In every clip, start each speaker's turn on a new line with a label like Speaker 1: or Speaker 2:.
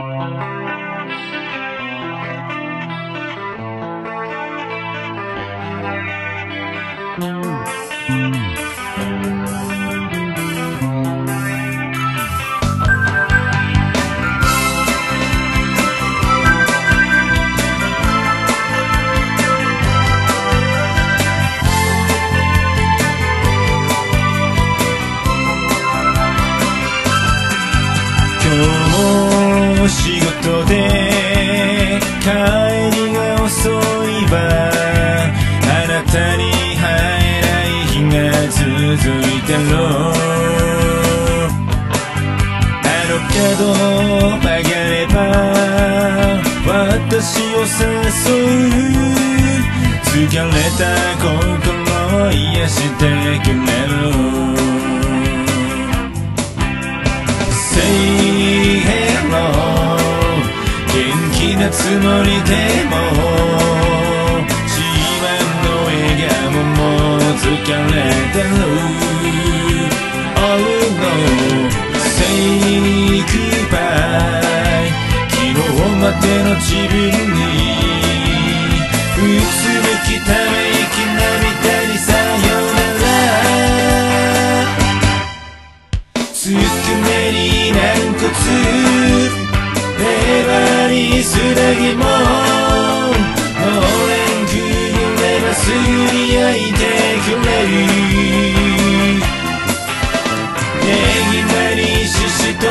Speaker 1: 仕事で帰りが遅いわ、あなたに会えない日が続いてろ。あの角曲がれば私を誘う、疲れた心を癒してくれる。Say hello、元気なつもりでも自慢の笑顔も疲れてる。Oh no、 Say goodbye、 昨日までの自分にうつむきため息涙にさよなら。つくねに軟骨、粘りすだぎものれんくぐればすぐに焼いてくれる。ねぎまにししと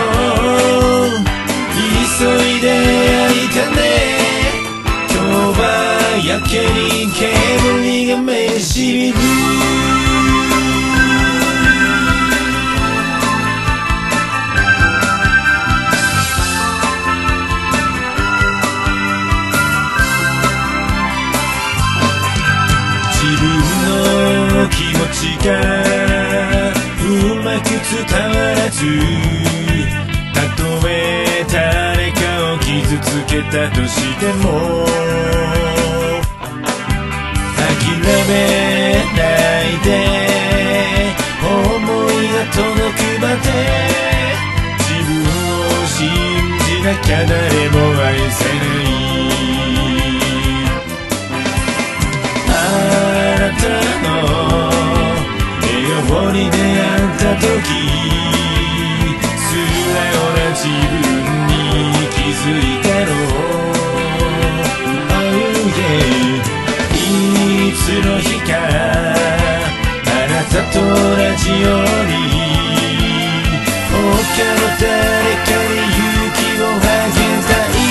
Speaker 1: 急いで焼いたね。今日はやけに煙がめしみる。気持ちがうまく伝わらず、たとえ誰かを傷つけたとしても諦めないで、思いが届くまで自分を信じなきゃ誰も愛せない。あなたの笑顔に出会った時素直な自分に気づいたろう。Oh yeah、 いつの日かあなたと同じように他の誰かに勇気をあげたい。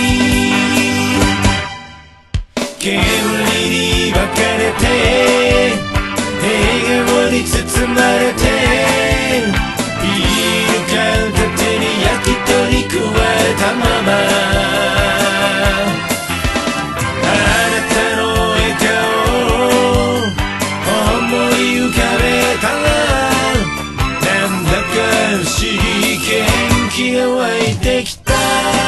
Speaker 1: 煙に分かれて笑顔に包まれて、ビール缶片手に焼き鳥加えたまま、あなたの笑顔を思い浮かべたら、なんだか不思議元気が湧いてきた。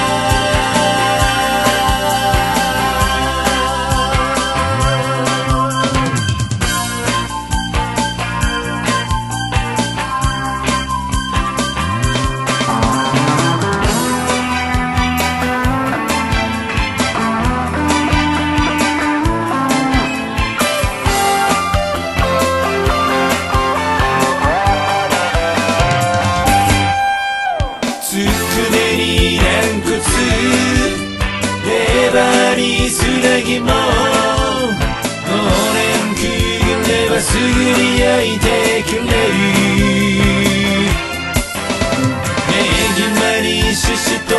Speaker 1: 粘りすだぎものれんくぐればすぐに焼いてくれる。ねぎまにししと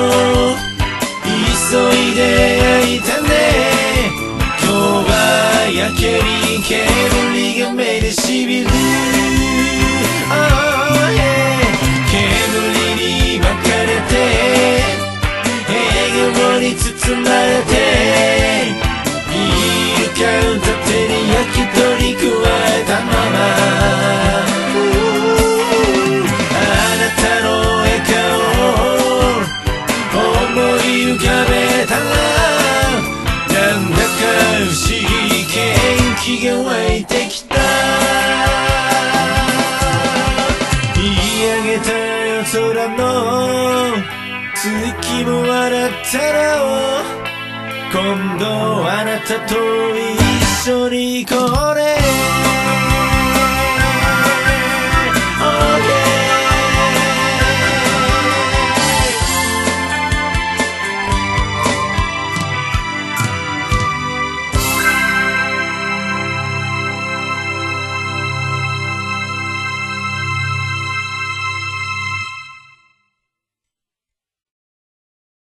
Speaker 1: 急いで焼いたね。今日はやけに煙が目でしみる。Oh yeah、 煙に巻かれて笑顔に包まれて、ビール缶片手に焼き鳥加えたまま、あなたの笑顔を思い浮かべたら、なんだか不思議元気が湧いてきた。言い上げた夜空の月も笑ったら今度あなたと一緒に行こう